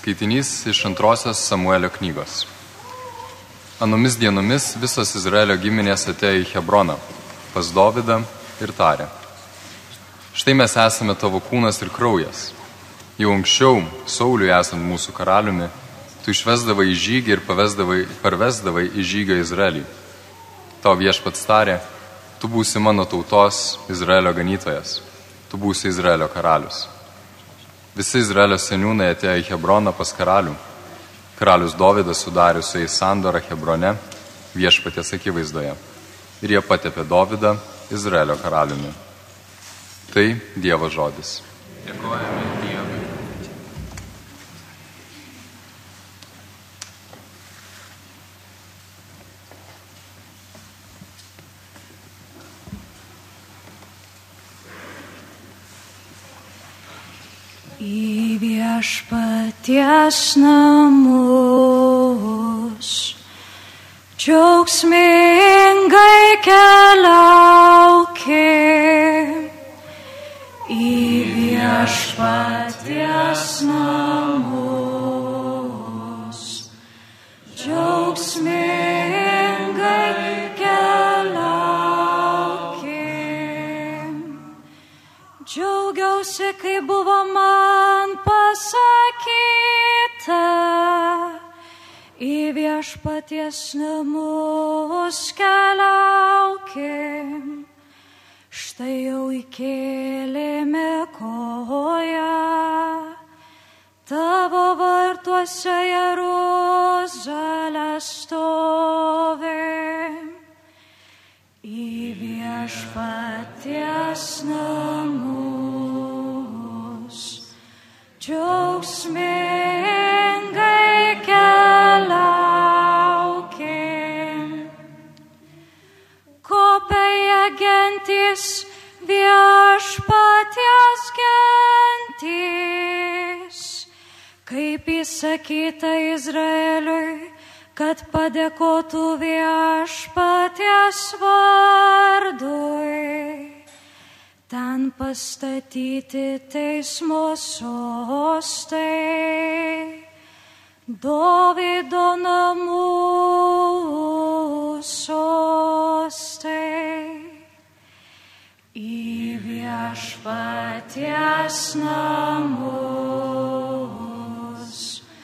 Skaitinys iš 2 Samuelio knygos. Anomis dienomis visos Izraelio giminės atėjo į Hebroną, pas Dovydą ir tarė: štai mes esame tavo kūnas ir kraujas. Jau anksčiau, Sauliui esant mūsų karaliumi, tu išvesdavai į žygį ir parvesdavai į žygio Izraelį. Tau viešpats tarė: tu būsi mano tautos Izraelio ganytojas, tu būsi Izraelio karalius. Visi Izraelio seniūnai atėjo į Hebroną pas karalių. Karalius Dovydas sudarė su jais sandorą Hebrone, viešpaties akivaizdoje. Ir jie patepė Dovydą Izraelio karaliumi. Tai Dievo žodis. Dėkojame Dievui. Į viešpaties namus džiaugsmingai keliaukim. Į viešpaties namus džiaugsmingai keliaukim. Džiaugiausi, kai buvo man pasakyta, į viešpaties namus keliaukim. Štai jau įkėlėme koją, tavo vartuose Jeruzalė stovi. Į viešpaties namus džiaugsmingai keliaukim. Kopia gentys, viešpaties gentys, kaip įsakyta Izraeliui, kad padėkotų viešpaties vardui. Ten pastatyti teismo sostai, Dovydo namų sostai. Į viešpaties namus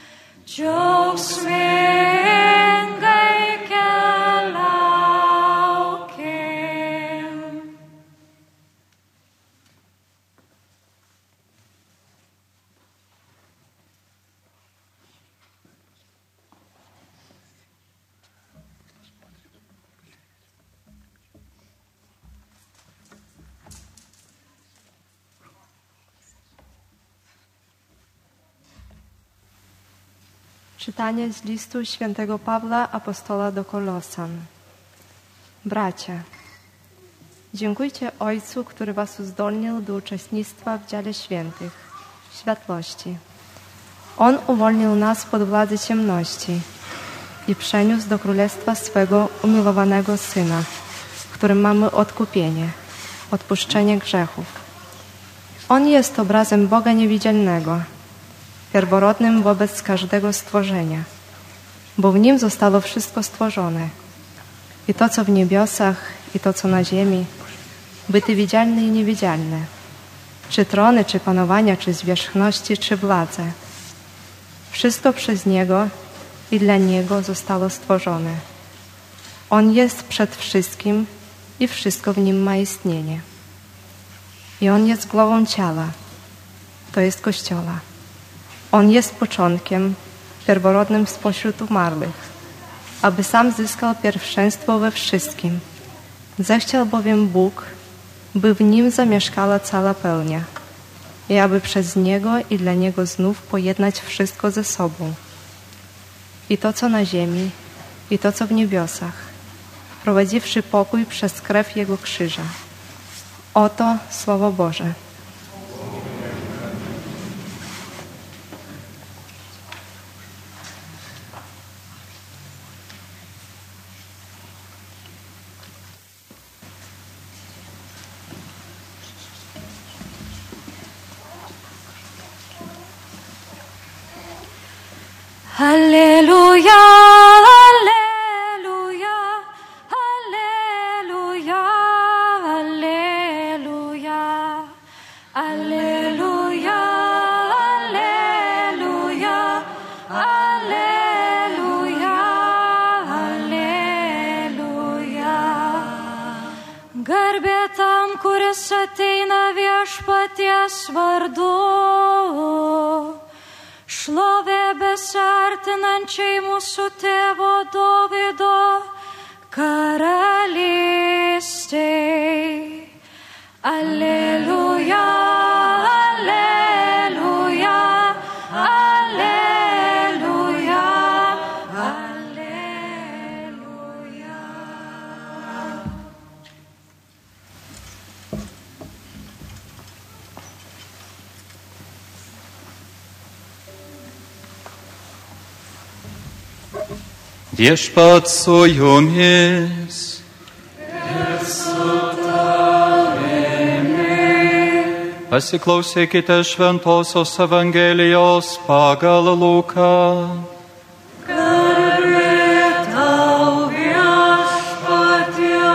džiaugsmingai keliaukim. Czytanie z listu świętego Pawła, apostola do Kolosan. Bracia, dziękujcie Ojcu, który was uzdolnił do uczestnictwa w dziele świętych, światłości. On uwolnił nas spod władzy ciemności i przeniósł do królestwa swego umiłowanego Syna, w którym mamy odkupienie, odpuszczenie grzechów. On jest obrazem Boga niewidzialnego, pierworodnym wobec każdego stworzenia, bo w Nim zostało wszystko stworzone, i to, co w niebiosach, i to, co na ziemi, byty widzialne i niewidzialne, czy trony, czy panowania, czy zwierzchności, czy władze. Wszystko przez Niego i dla Niego zostało stworzone. On jest przed wszystkim i wszystko w Nim ma istnienie. I On jest głową ciała, to jest Kościoła. On jest początkiem, pierworodnym spośród umarłych, aby sam zyskał pierwszeństwo we wszystkim. Zechciał bowiem Bóg, by w Nim zamieszkała cała pełnia i aby przez Niego i dla Niego znów pojednać wszystko ze sobą. I to, co na ziemi, i to, co w niebiosach, wprowadziwszy pokój przez krew Jego krzyża. Oto Słowo Boże. Alleluja, alleluja, alleluja, alleluja, alleluja, alleluja, alleluja, alleluja. Garbė tam, kuris ateina viešpaties vardu. Šlovė besartinančiai mūsų tėvo Dovydo karalystei. Alleluja, alleluja, alleluja, alleluja. Viešpats su jumis. Pasiklausykite Šventosios Evangelijos pagal Luką. Garbė tau viešpatie.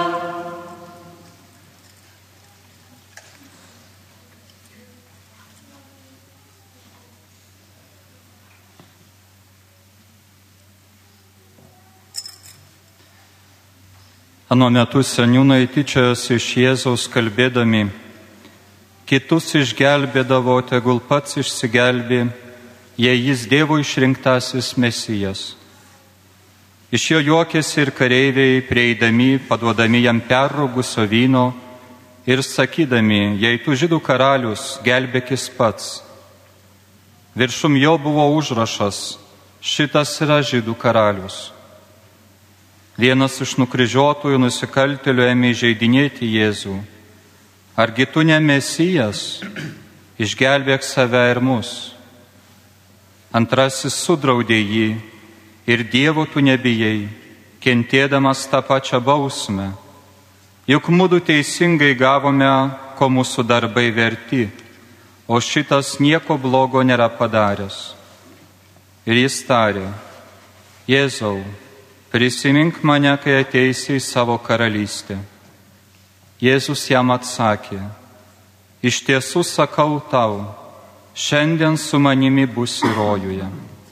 Anuo metu seniūnai tyčiojosi iš Jėzaus kalbėdami: kitus išgelbėdavo, tegul pats išsigelbė, jei jis Dievo išrinktasis Mesijas. Iš jo juokėsi ir kareiviai, prieidami, paduodami jam perrūgusio vyno ir sakydami: jei tu žydų karalius, gelbėkis pats. Viršum jo buvo užrašas: šitas yra žydų karalius. Vienas iš nukryžiuotųjų nusikaltėlių ėmė įžeidinėti Jėzų: argi tu ne Mesijas, išgelbėk save ir mus. Antrasis sudraudė jį: ir Dievo tu nebijai, kentėdamas tą pačią bausmę. Juk mudu teisingai gavome, ko mūsų darbai verti, o šitas nieko blogo nėra padaręs. Ir jis tarė: Jėzau, prisimink mane, kai ateisi į savo karalystę. Jėzus jam atsakė: iš tiesų sakau tau, šiandien su manimi būsi rojuje.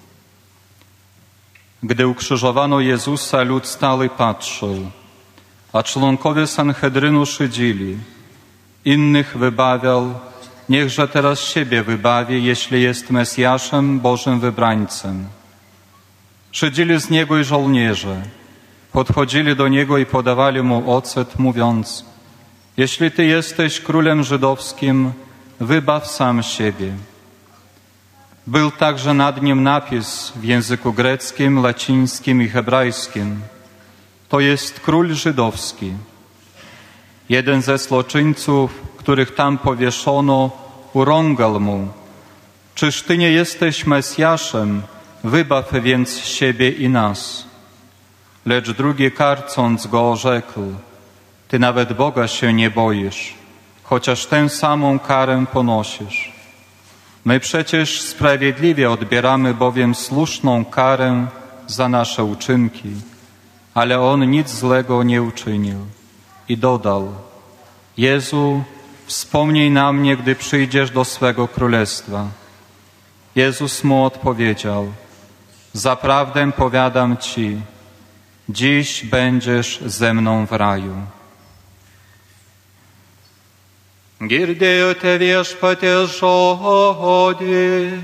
Gdy ukrzyżowano Jezusa, lud stale patrzył, a członkowie Sanhedrynu szydzili: innych wybawiał, niechże teraz siebie wybawi, jeśli jest Mesjaszem, Bożym wybrańcem. Szydzili z niego i żołnierze, podchodzili do niego i podawali mu ocet, mówiąc: jeśli ty jesteś królem żydowskim, wybaw sam siebie. Był także nad nim napis w języku greckim, łacińskim i hebrajskim: to jest król żydowski. Jeden ze zloczyńców, których tam powieszono, urągał mu: czyż ty nie jesteś Mesjaszem? Wybaw więc siebie i nas. Lecz drugi, karcąc go, rzekł: ty nawet Boga się nie boisz, chociaż tę samą karę ponosisz. My przecież sprawiedliwie odbieramy bowiem słuszną karę za nasze uczynki, ale on nic złego nie uczynił. I dodał: Jezu, wspomnij na mnie, gdy przyjdziesz do swego królestwa. Jezus mu odpowiedział: zaprawdę powiadam ci, dziś będziesz ze mną w raju. Girdėjote viešpaties žodį.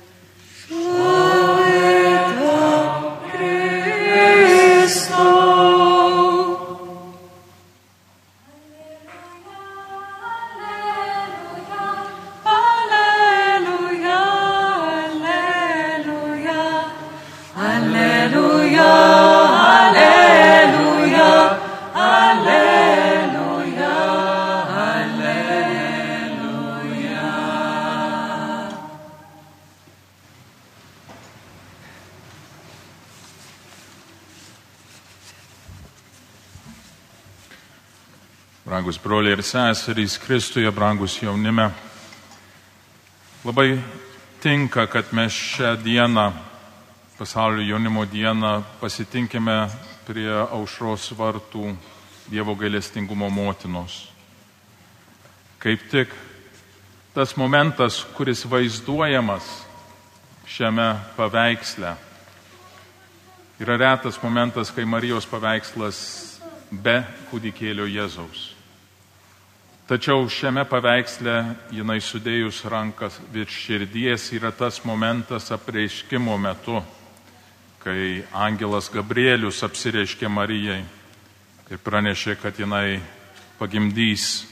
Brangus broliai ir seserys Kristuje, brangus jaunime, labai tinka, kad mes šią dieną Pasaulio jaunimo dieną pasitinkime prie aušros vartų Dievo gailestingumo motinos. Kaip tik tas momentas, kuris vaizduojamas šiame paveiksle, yra retas momentas, kai Marijos paveikslas be kūdikėlio Jėzaus. Tačiau šiame paveiksle jinai sudėjus rankas virš širdies yra tas momentas apreiškimo metu, kai angelas Gabrielius apsireiškė Marijai ir pranešė, kad jinai pagimdys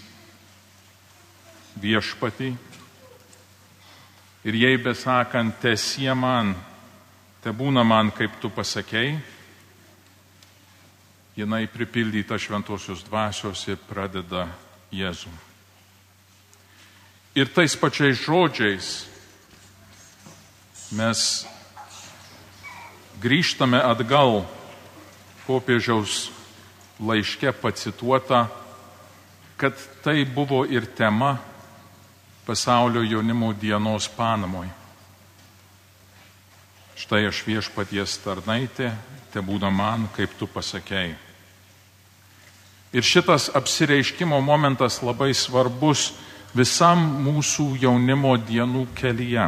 viešpatį. Ir jai besakant, teesie man, tebūna man, kaip tu pasakei, jinai pripildyta šventosios dvasios ir pradeda Jėzų. Ir tais pačiais žodžiais mes grįžtame atgal popiežiaus laiške pacituota, kad tai buvo ir tema pasaulio jaunimo dienos Panamoj. Štai aš viešpaties tarnaitė, tebūna man, kaip tu pasakei. Ir šitas apsireiškimo momentas labai svarbus visam mūsų jaunimo dienų kelyje.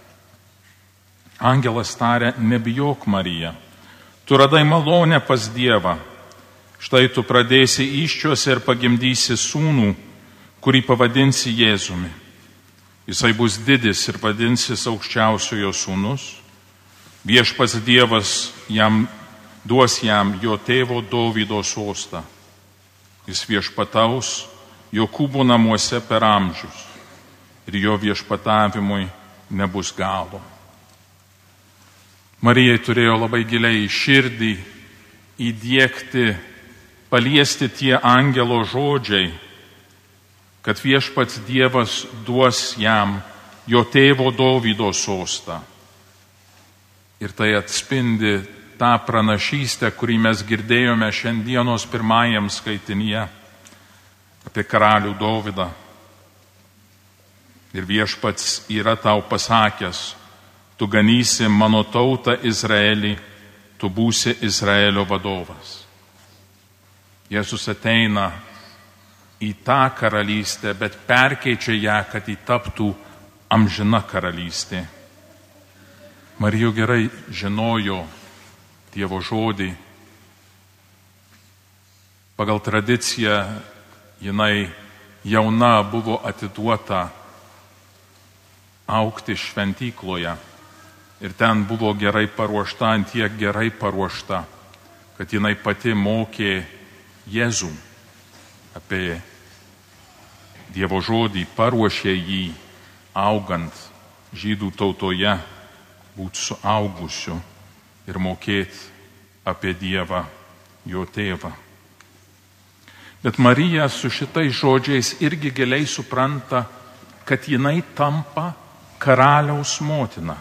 Angelas tarė, nebijok Marija, tu radai malonę pas Dievą. Štai tu pradėsi įsčiuose ir pagimdysi sūnų, kurį pavadinsi Jėzumi. Jisai bus didis ir vadinsis aukščiausiojo sūnus. Viešpats Dievas duos jam jo tėvo Dovydo sostą. Jis viešpataus Jokūbo namuose per amžius ir jo viešpatavimui nebus galo. Marijai turėjo labai giliai į širdį įdiegti, paliesti tie angelo žodžiai, kad viešpats Dievas duos jam jo tėvo Dovydo sostą. Ir tai atspindi tą pranašystę, kurį mes girdėjome šiandienos pirmajam skaitinyje apie karalių Dovydą. Ir viešpats yra tau pasakęs, tu ganysi mano tautą Izraelį, tu būsi Izraelio vadovas. Jėzus ateina į tą karalystę, bet perkeičia ją, kad ji taptų amžina karalystė. Marija gerai žinojo Dievo žodį. Pagal tradiciją jinai jauna buvo atiduota augti šventykloje. Ir ten buvo gerai paruošta, antiek gerai paruošta, kad jinai pati mokė Jėzų apie Dievo žodį, paruošė jį augant žydų tautoje, būti suaugusiu ir mokėti apie Dievą, jo tėvą. Bet Marija su šitais žodžiais irgi giliai supranta, kad jinai tampa karaliaus motina.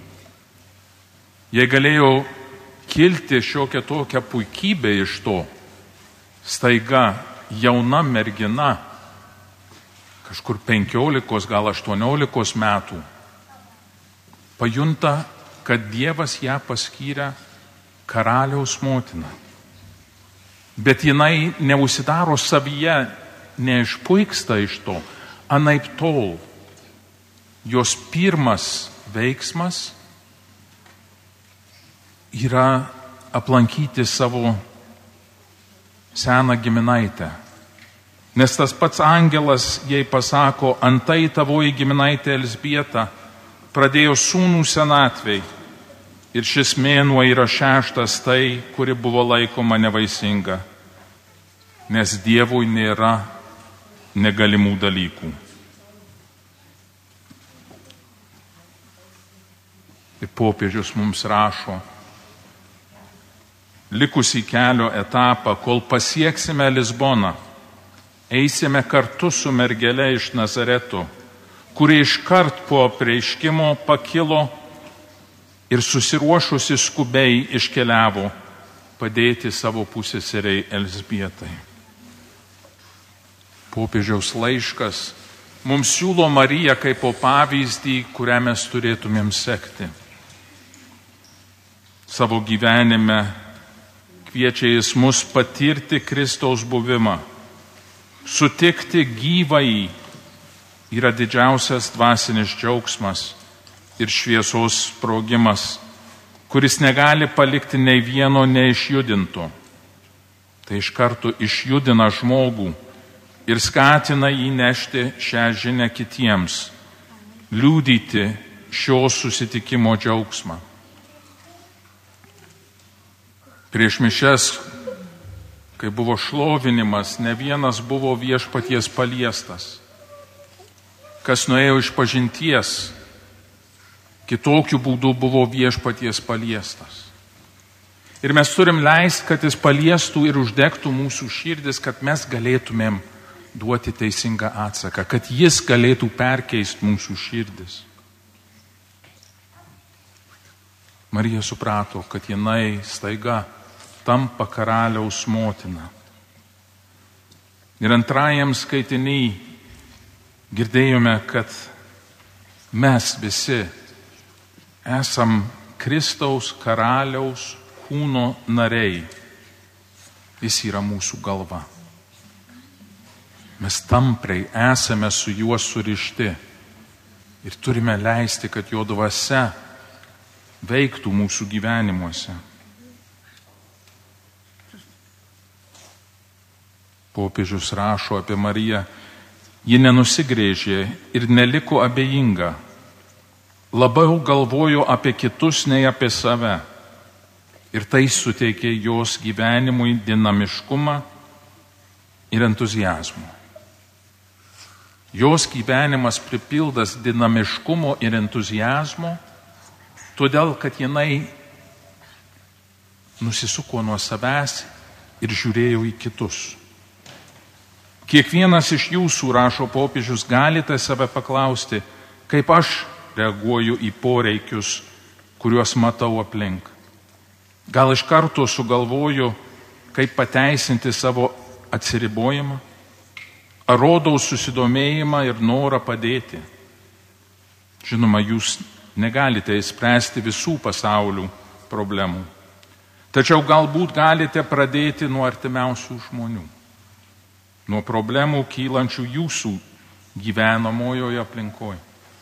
Jei galėjo kilti šiokia tokia puikybė iš to, staiga jauna mergina, kažkur 15, gal 18 metų, pajunta, kad Dievas ją paskyrė karaliaus motina. Bet jinai neužsidaro savyje, neišpuiksta iš to, anaip tol. Jos pirmas veiksmas yra aplankyti savo seną giminaitę. Nes tas pats angelas jai pasako, antai tavoji giminaitė Elzbieta pradėjo sūnų senatvei ir šis mėnuo yra 6 tai, kuri buvo laikoma nevaisinga, nes Dievui nėra negalimų dalykų. Ir popiežius mums rašo, likusį kelio etapą, kol pasieksime Lisboną, eisime kartu su mergele iš Nazareto, kuri iškart po apreiškimo pakilo ir susiruošusi skubiai iškeliavo padėti savo pusseserei Elzbietai. Popiežiaus laiškas mums siūlo Mariją kaip pavyzdį, kurią mes turėtumėm sekti. savo gyvenime kviečia Jis mus patirti Kristaus buvimą. Sutikti gyvąjį yra didžiausias dvasinis džiaugsmas ir šviesos sprogimas, kuris negali palikti nei vieno neišjudinto. Tai iš karto išjudina žmogų ir skatina jį nešti šią žinią kitiems, liudyti šio susitikimo džiaugsmą. Prieš mišias, kai buvo šlovinimas, ne vienas buvo Viešpaties paliestas. Kas nuėjo iš pažinties, kitokiu būdu buvo Viešpaties paliestas. Ir mes turim leisti, kad Jis paliestų ir uždegtų mūsų širdis, kad mes galėtumėm duoti teisingą atsaką, kad Jis galėtų perkeisti mūsų širdis. Marija suprato, kad jinai staiga tampa karaliaus motina. Ir antrajam skaitiny girdėjome, kad mes visi esam Kristaus karaliaus kūno nariai. Jis yra mūsų galva. Mes tampriai esame su juo surišti ir turime leisti, kad jo dvasia veiktų mūsų gyvenimuose. Popiežius rašo apie Mariją, ji nenusigrėžė ir neliko abejinga. Labiau galvojo apie kitus nei apie save. Ir tai suteikė jos gyvenimui dinamiškumą ir entuziazmą. Jos gyvenimas pripildas dinamiškumo ir entuziazmo, todėl, kad jinai nusisuko nuo savęs ir žiūrėjo į kitus. Kiekvienas iš jūsų, rašo popiežius, galite save paklausti, kaip aš reaguoju į poreikius, kuriuos matau aplink. Gal iš karto sugalvoju, kaip pateisinti savo atsiribojimą, ar rodau susidomėjimą ir norą padėti. Žinoma, jūs negalite išspręsti visų pasaulių problemų, tačiau galbūt galite pradėti nuo artimiausių žmonių, nuo problemų kylančių jūsų gyvenamojoje aplinkoje.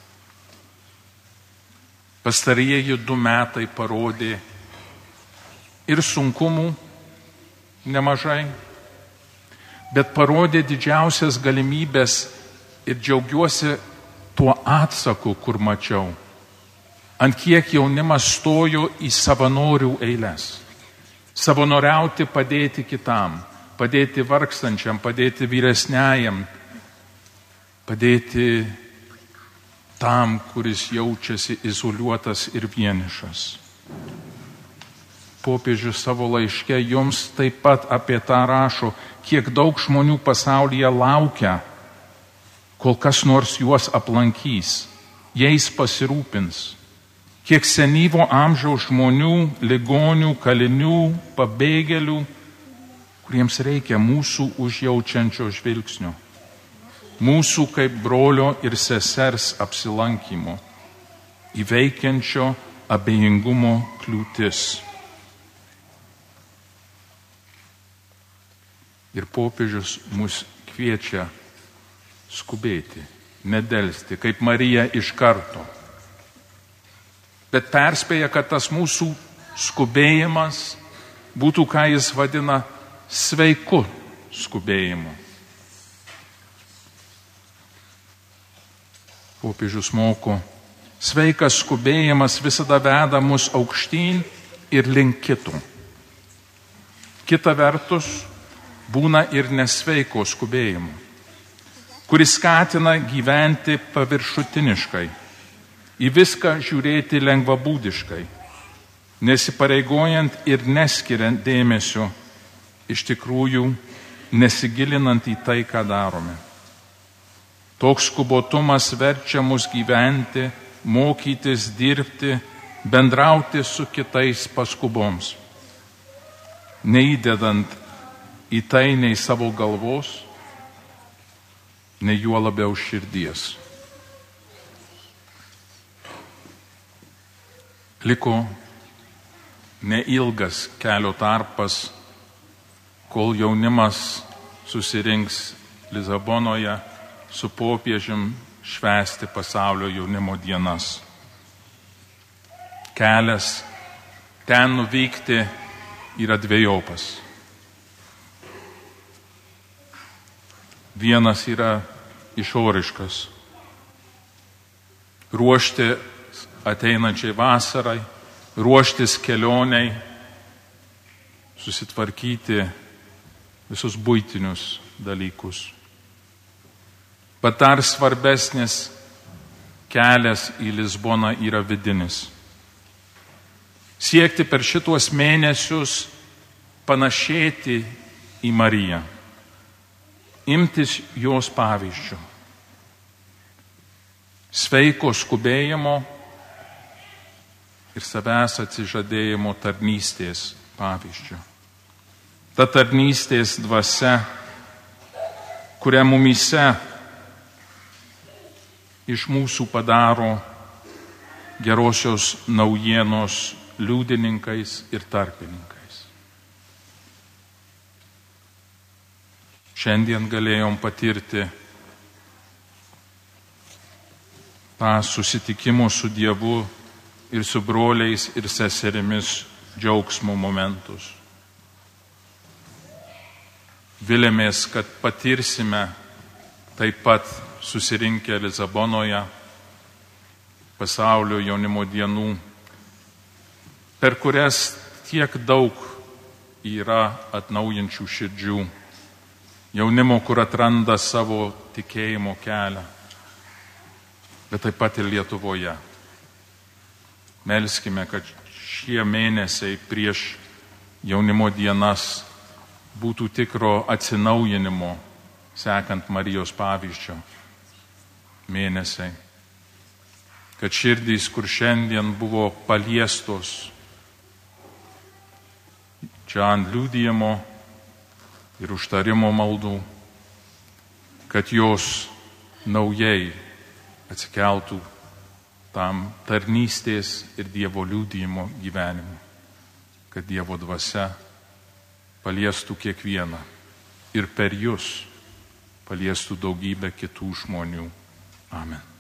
Pastarieji 2 metai parodė ir sunkumų nemažai, bet parodė didžiausias galimybės ir džiaugiuosi tuo atsaku, kur mačiau. Ant kiek jaunimas stojo į savanorių eiles. Savanoriauti padėti kitam, padėti vargstančiam, padėti vyresniajam, padėti tam, kuris jaučiasi izoliuotas ir vienišas. Popiežius savo laiške jums taip pat apie tą rašo, kiek daug žmonių pasaulyje laukia, kol kas nors juos aplankys, jais pasirūpins. Kiek senyvo amžiaus žmonių, ligonių, kalinių, pabėgėlių, kuriems reikia mūsų užjaučiančio žvilgsnio, mūsų kaip brolio ir sesers apsilankymo, įveikiančio abejingumo kliūtis. Ir popiežius mus kviečia skubėti, nedelsti, kaip Marija iš karto. Bet perspėja, kad tas mūsų skubėjimas būtų, ką jis vadina, sveiku skubėjimu. Popiežius moko, sveikas skubėjimas visada veda mus aukštyn ir link kito. Kita vertus, būna ir nesveiko skubėjimo, kuris skatina gyventi paviršutiniškai, į viską žiūrėti lengvabūdiškai, nesipareigojant ir neskiriant dėmesio, iš tikrųjų nesigilinant į tai, ką darome. Toks skubotumas verčia mus gyventi, mokytis, dirbti, bendrauti su kitais paskuboms, neįdedant į tai nei savo galvos, nei juo labiau širdies. Liko neilgas kelio tarpas, kol jaunimas susirinks Lisabonoje su popiežium švęsti pasaulio jaunimo dienas. Kelias ten nuvykti yra dvejopas. Vienas yra išoriškas. Ruošti ateinančiai vasarai, ruoštis kelioniai, susitvarkyti visus buitinius dalykus. Bet dar svarbesnis kelias į Lisboną yra vidinis. Siekti per šituos mėnesius panašėti į Mariją. Imtis jos pavyzdžių. Sveiko skubėjimo ir savęs atsižadėjimo tarnystės pavyzdžių. Ta tarnystės dvasia, kurią mumyse iš mūsų padaro gerosios naujienos liudininkais ir tarpininkais. Šiandien galėjom patirti tą susitikimo su Dievu ir su broliais ir seserimis džiaugsmo momentus. Vilėmės, kad patirsime taip pat susirinkę Lisabonoje pasaulio jaunimo dienų, per kurias tiek daug yra atnaujinčių širdžių, jaunimo, kur atranda savo tikėjimo kelią, bet taip pat ir Lietuvoje. Melskime, kad šie mėnesiai prieš jaunimo dienas būtų tikro atsinaujinimo, sekant Marijos pavyzdžio mėnesiai. Kad širdys, kur šiandien buvo paliestos čia ant liudijimo ir užtarimo maldų, kad jos naujai atsikeltų tam tarnystės ir Dievo liudijimo gyvenimu, kad Dievo dvasia paliestų kiekvieną ir per jus paliestų daugybę kitų žmonių. Amen.